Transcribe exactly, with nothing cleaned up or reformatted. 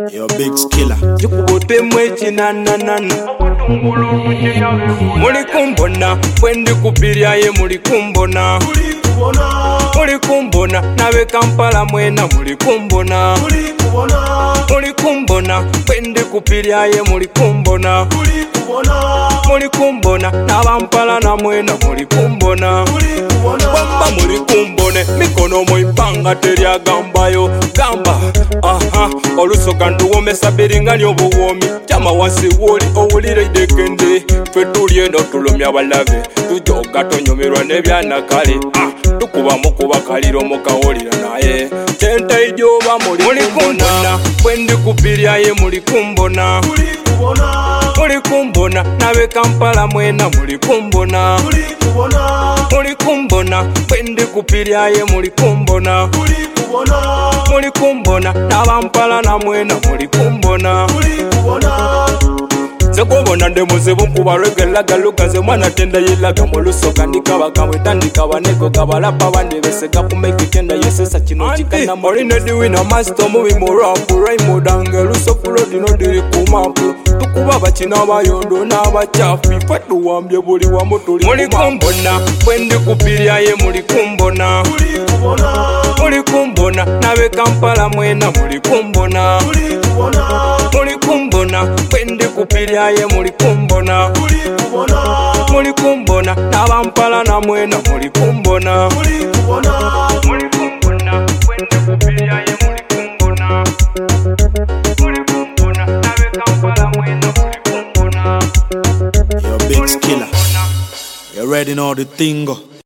Yo, big skiller. Jikubote mwechi na na na na. Muli kumbona, wendi kupiria ye muli kumbona. Muli kumbona, nawe Kampala mwena muli kumbona. Muli kumbona, wendi kupiria ye muli kumbona. Muli kumbona, nabampala na mwena muli kumbona. Wamba muli kumbone, mikono moipanga teria gambayo. Gamba, aha, olusoka nduwomesa biringani obuwomi. Chama wasi woli owulire idekende. Fetulye no tulomya balave. Tujoga tonyomerwa nebyana kale. Ah, tukuba mukuba kaliro mukawolira naye. Chente ijoba muli kumbona. Wendi kupiria ye muli kumbona. Muli kumbona, nawe Kampala mwena muli kumbona. Muli kumbona, wendi kupiria ye muli kumbona. Muli kumbona, nabampala na mwena muli kumbona. Zekubona ndemuzibu nkuba regela galuka ze mwana tenda yelaga mulusoka ndikaba kamwe tandika baneko gabalapa bande beseka kumeke tenda yesesa kino kikana morine diwina master movie morapu raimo dangelu sofulo dino diri kumapu tukuba bakina bayondo n'abachafi fatu wambye buli wa mutuli muli kumbona wendi kupiria ye muli kumbona. Muli kumbona, nawe Kampala mwena muli kumbona. Muli kumbona, wendi kupiria ye muli kumbona. Muli kumbona, nabampala na mwena muli kumbona. Muli kumbona, wendi kupiria ye muli kumbona. Muli kumbona, nawe Kampala mwena muli kumbona. Yo, big skiller. You already know the thing.